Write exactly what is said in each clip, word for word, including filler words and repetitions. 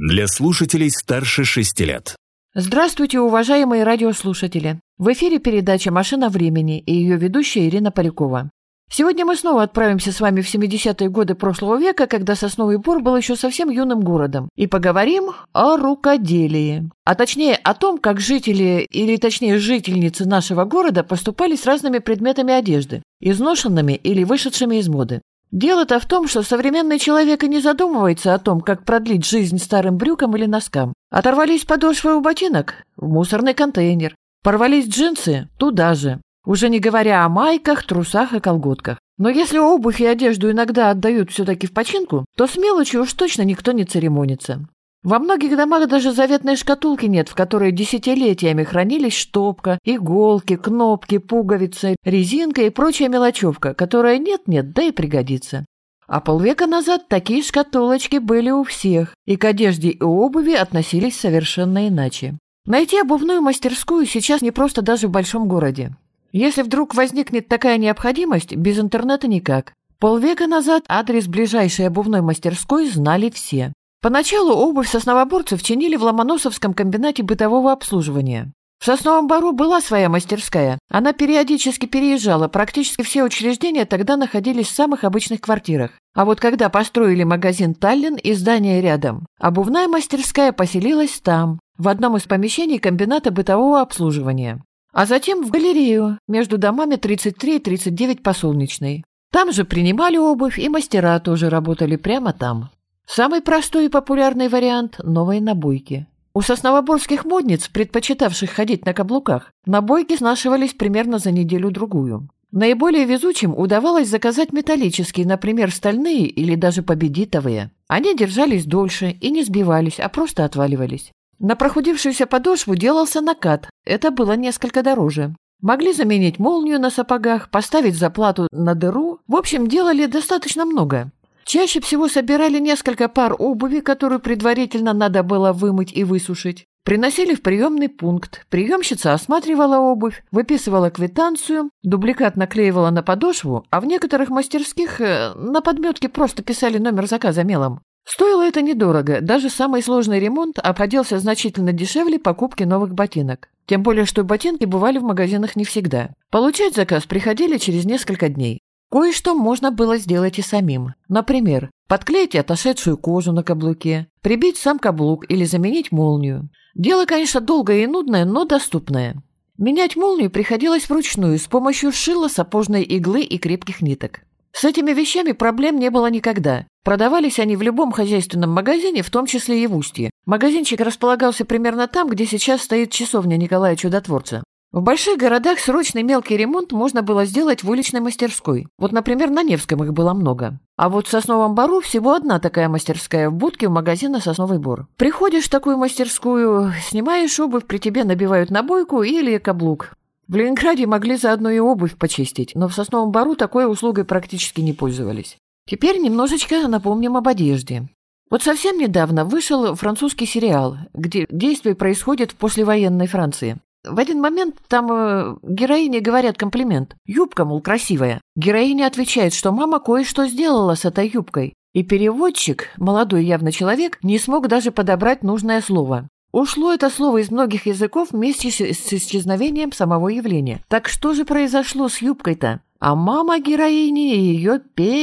Для слушателей старше шести лет. Здравствуйте, уважаемые радиослушатели! В эфире передача «Машина времени» и ее ведущая Ирина Полякова. Сегодня мы снова отправимся с вами в семидесятые годы прошлого века, когда Сосновый Бор был еще совсем юным городом, и поговорим о рукоделии. А точнее о том, как жители, или точнее жительницы нашего города поступали с разными предметами одежды, изношенными или вышедшими из моды. Дело-то в том, что современный человек и не задумывается о том, как продлить жизнь старым брюкам или носкам. Оторвались подошвы у ботинок – в мусорный контейнер. Порвались джинсы – туда же. Уже не говоря о майках, трусах и колготках. Но если обувь и одежду иногда отдают все-таки в починку, то с мелочью уж точно никто не церемонится. Во многих домах даже заветной шкатулки нет, в которой десятилетиями хранились штопка, иголки, кнопки, пуговицы, резинка и прочая мелочевка, которая нет-нет, да и пригодится. А полвека назад такие шкатулочки были у всех, и к одежде и обуви относились совершенно иначе. Найти обувную мастерскую сейчас не просто даже в большом городе. Если вдруг возникнет такая необходимость, без интернета никак. Полвека назад адрес ближайшей обувной мастерской знали все. Поначалу обувь сосновоборцев чинили в Ломоносовском комбинате бытового обслуживания. В Сосновом Бору была своя мастерская. Она периодически переезжала, практически все учреждения тогда находились в самых обычных квартирах. А вот когда построили магазин «Таллин» и здание рядом, обувная мастерская поселилась там, в одном из помещений комбината бытового обслуживания. А затем в галерею, между домами тридцать три и тридцать девять по Солнечной. Там же принимали обувь, и мастера тоже работали прямо там. Самый простой и популярный вариант – новые набойки. У сосновоборских модниц, предпочитавших ходить на каблуках, набойки снашивались примерно за неделю-другую. Наиболее везучим удавалось заказать металлические, например, стальные или даже победитовые. Они держались дольше и не сбивались, а просто отваливались. На прохудившуюся подошву делался накат, это было несколько дороже. Могли заменить молнию на сапогах, поставить заплату на дыру, в общем, делали достаточно много. Чаще всего собирали несколько пар обуви, которую предварительно надо было вымыть и высушить. Приносили в приемный пункт. Приемщица осматривала обувь, выписывала квитанцию, дубликат наклеивала на подошву, а в некоторых мастерских э, на подметке просто писали номер заказа мелом. Стоило это недорого, даже самый сложный ремонт обходился значительно дешевле покупки новых ботинок. Тем более, что ботинки бывали в магазинах не всегда. Получать заказ приходили через несколько дней. Кое-что можно было сделать и самим. Например, подклеить отошедшую кожу на каблуке, прибить сам каблук или заменить молнию. Дело, конечно, долгое и нудное, но доступное. Менять молнию приходилось вручную с помощью шила, сапожной иглы и крепких ниток. С этими вещами проблем не было никогда. Продавались они в любом хозяйственном магазине, в том числе и в Устье. Магазинчик располагался примерно там, где сейчас стоит часовня Николая Чудотворца. В больших городах срочный мелкий ремонт можно было сделать в уличной мастерской. Вот, например, на Невском их было много. А вот в Сосновом Бору всего одна такая мастерская в будке у магазина «Сосновый Бор». Приходишь в такую мастерскую, снимаешь обувь, при тебе набивают набойку или каблук. В Ленинграде могли заодно и обувь почистить, но в Сосновом Бору такой услугой практически не пользовались. Теперь немножечко напомним об одежде. Вот совсем недавно вышел французский сериал, где действие происходит в послевоенной Франции. В один момент там э, героине говорят комплимент. Юбка, мол, красивая. Героиня отвечает, что мама кое-что сделала с этой юбкой. И переводчик, молодой явно человек, не смог даже подобрать нужное слово. Ушло это слово из многих языков вместе с, с исчезновением самого явления. Так что же произошло с юбкой-то? А мама героини ее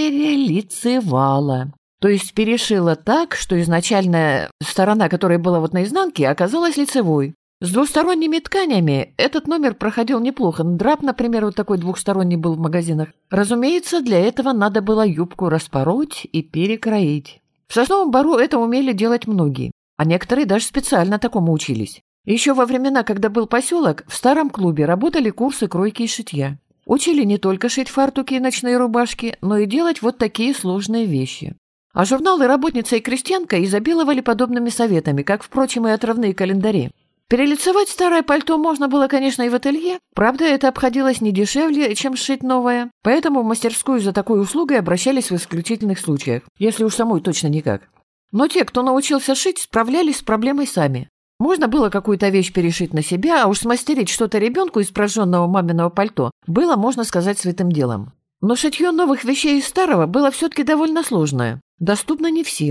перелицевала. То есть перешила так, что изначальная сторона, которая была вот наизнанке, оказалась лицевой. С двусторонними тканями этот номер проходил неплохо. Драп, например, вот такой двухсторонний был в магазинах. Разумеется, для этого надо было юбку распороть и перекроить. В Сосновом Бору это умели делать многие, а некоторые даже специально такому учились. Еще во времена, когда был поселок, в старом клубе работали курсы кройки и шитья. Учили не только шить фартуки и ночные рубашки, но и делать вот такие сложные вещи. А журналы «Работница» и «Крестьянка» изобиловали подобными советами, как, впрочем, и отрывные календари. Перелицевать старое пальто можно было, конечно, и в ателье, правда, это обходилось не дешевле, чем сшить новое, поэтому в мастерскую за такой услугой обращались в исключительных случаях, если уж самой точно никак. Но те, кто научился шить, справлялись с проблемой сами. Можно было какую-то вещь перешить на себя, а уж смастерить что-то ребенку из прожженного маминого пальто было, можно сказать, святым делом. Но шитье новых вещей из старого было все-таки довольно сложное, доступно не всем.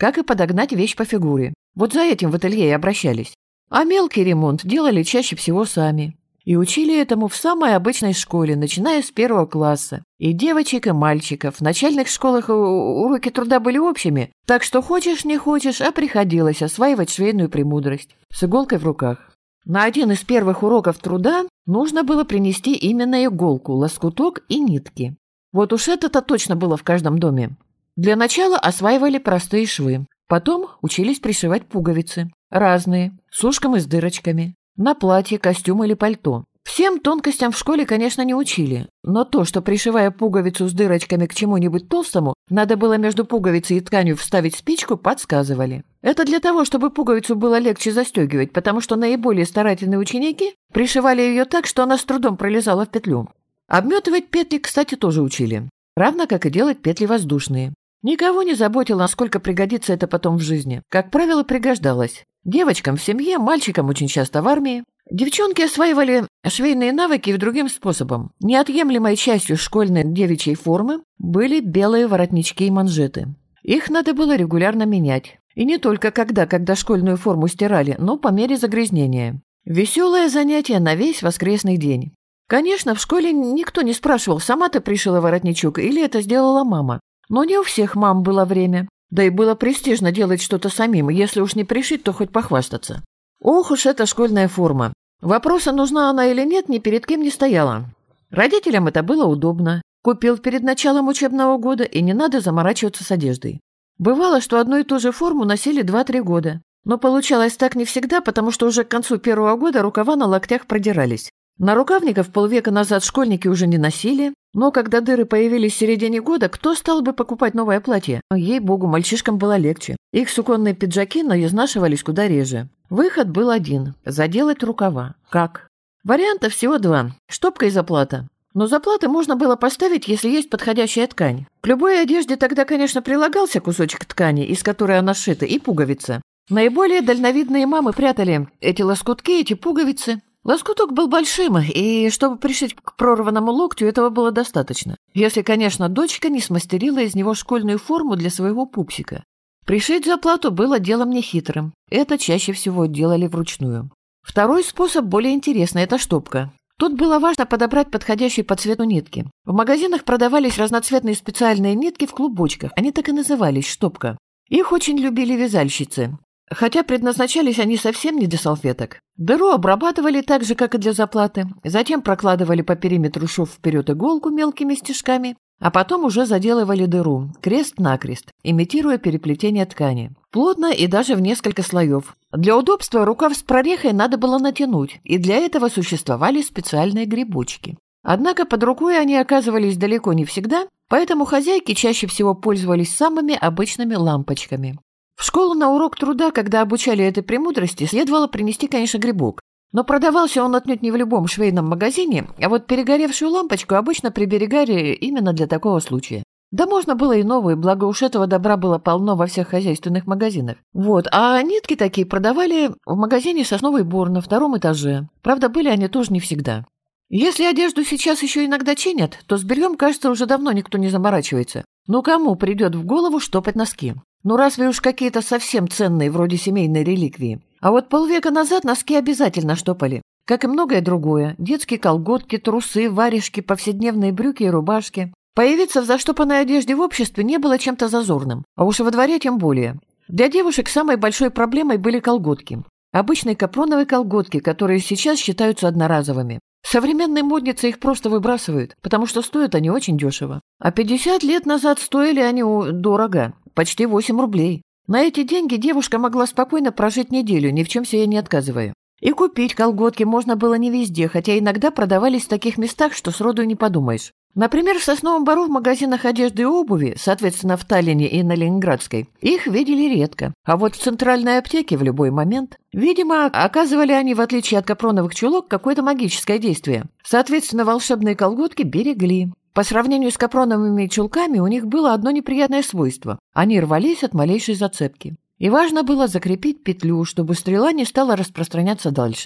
как и подогнать вещь по фигуре. Вот за этим в ателье и обращались. А мелкий ремонт делали чаще всего сами. И учили этому в самой обычной школе, начиная с первого класса. И девочек, и мальчиков. В начальных школах уроки труда были общими, так что хочешь не хочешь, а приходилось осваивать швейную премудрость с иголкой в руках. На один из первых уроков труда нужно было принести именно иголку, лоскуток и нитки. Вот уж это-то точно было в каждом доме. Для начала осваивали простые швы. Потом учились пришивать пуговицы. Разные, с ушком и с дырочками. На платье, костюм или пальто. Всем тонкостям в школе, конечно, не учили, но то, что, пришивая пуговицу с дырочками к чему-нибудь толстому, надо было между пуговицей и тканью вставить спичку, подсказывали. Это для того, чтобы пуговицу было легче застегивать, потому что наиболее старательные ученики пришивали ее так, что она с трудом пролезала в петлю. Обметывать петли, кстати, тоже учили, равно как и делать петли воздушные. Никого не заботило, насколько пригодится это потом в жизни. Как правило, пригождалось. Девочкам в семье, мальчикам очень часто в армии. Девчонки осваивали швейные навыки и другим способом. Неотъемлемой частью школьной девичьей формы были белые воротнички и манжеты. Их надо было регулярно менять. И не только когда, когда школьную форму стирали, но по мере загрязнения. Веселое занятие на весь воскресный день. Конечно, в школе никто не спрашивал, сама ты пришила воротничок или это сделала мама. Но не у всех мам было время. Да и было престижно делать что-то самим, если уж не пришить, то хоть похвастаться. Ох уж эта школьная форма. Вопроса, нужна она или нет, ни перед кем не стояла. Родителям это было удобно. Купил перед началом учебного года, и не надо заморачиваться с одеждой. Бывало, что одну и ту же форму носили два-три года. Но получалось так не всегда, потому что уже к концу первого года рукава на локтях продирались. Нарукавников полвека назад школьники уже не носили, но когда дыры появились в середине года, кто стал бы покупать новое платье? Ей-богу, мальчишкам было легче. Их суконные пиджаки, но изнашивались куда реже. Выход был один – заделать рукава. Как? Вариантов всего два – штопка и заплата. Но заплаты можно было поставить, если есть подходящая ткань. К любой одежде тогда, конечно, прилагался кусочек ткани, из которой она сшита, и пуговица. Наиболее дальновидные мамы прятали эти лоскутки, эти пуговицы. Лоскуток был большим, и чтобы пришить к прорванному локтю, этого было достаточно. Если, конечно, дочка не смастерила из него школьную форму для своего пупсика. Пришить заплату было делом нехитрым. Это чаще всего делали вручную. Второй способ более интересный – это штопка. Тут было важно подобрать подходящие по цвету нитки. В магазинах продавались разноцветные специальные нитки в клубочках. Они так и назывались – штопка. Их очень любили вязальщицы. Хотя предназначались они совсем не для салфеток. Дыру обрабатывали так же, как и для заплаты, затем прокладывали по периметру шов вперед иголку мелкими стежками, а потом уже заделывали дыру, крест-накрест, имитируя переплетение ткани. Плотно и даже в несколько слоев. Для удобства рукав с прорехой надо было натянуть, и для этого существовали специальные грибочки. Однако под рукой они оказывались далеко не всегда, поэтому хозяйки чаще всего пользовались самыми обычными лампочками. В школу на урок труда, когда обучали этой премудрости, следовало принести, конечно, грибок. Но продавался он отнюдь не в любом швейном магазине, а вот перегоревшую лампочку обычно приберегали именно для такого случая. Да можно было и новые, благо уж этого добра было полно во всех хозяйственных магазинах. Вот, а нитки такие продавали в магазине «Сосновый бор» на втором этаже. Правда, были они тоже не всегда. Если одежду сейчас еще иногда чинят, то с бельем, кажется, уже давно никто не заморачивается. Ну кому придет в голову штопать носки? Ну разве уж какие-то совсем ценные, вроде семейной реликвии. А вот полвека назад носки обязательно штопали. Как и многое другое. Детские колготки, трусы, варежки, повседневные брюки и рубашки. Появиться в заштопанной одежде в обществе не было чем-то зазорным. А уж во дворе тем более. Для девушек самой большой проблемой были колготки. Обычные капроновые колготки, которые сейчас считаются одноразовыми. Современные модницы их просто выбрасывают, потому что стоят они очень дешево. А пятьдесят лет назад стоили они дорого, почти восемь рублей. На эти деньги девушка могла спокойно прожить неделю, ни в чем себе не отказывая. И купить колготки можно было не везде, хотя иногда продавались в таких местах, что сроду не подумаешь. Например, в Сосновом Бору в магазинах одежды и обуви, соответственно, в Таллине и на Ленинградской, их видели редко. А вот в центральной аптеке в любой момент. Видимо, оказывали они, в отличие от капроновых чулок, какое-то магическое действие. Соответственно, волшебные колготки берегли. По сравнению с капроновыми чулками у них было одно неприятное свойство. Они рвались от малейшей зацепки. И важно было закрепить петлю, чтобы стрела не стала распространяться дальше.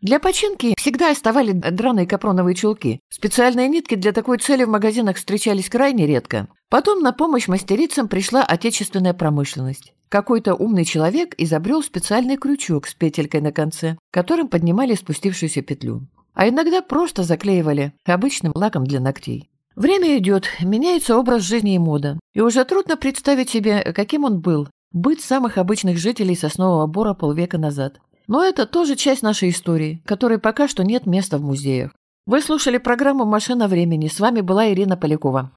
Для починки всегда оставали драные капроновые чулки. Специальные нитки для такой цели в магазинах встречались крайне редко. Потом на помощь мастерицам пришла отечественная промышленность. Какой-то умный человек изобрел специальный крючок с петелькой на конце, которым поднимали спустившуюся петлю. А иногда просто заклеивали обычным лаком для ногтей. Время идет, меняется образ жизни и мода. И уже трудно представить себе, каким он был, быт самых обычных жителей Соснового Бора полвека назад. Но это тоже часть нашей истории, которой пока что нет места в музеях. Вы слушали программу «Машина времени». С вами была Ирина Полякова.